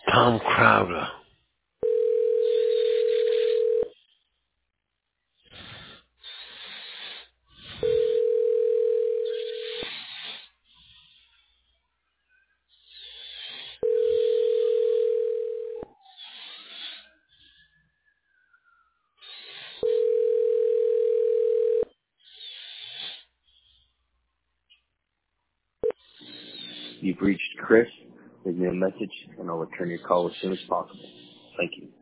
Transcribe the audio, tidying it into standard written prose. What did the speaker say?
Tom Crowder. You've reached Chris. Leave me a message, and I'll return your call as soon as possible. Thank you.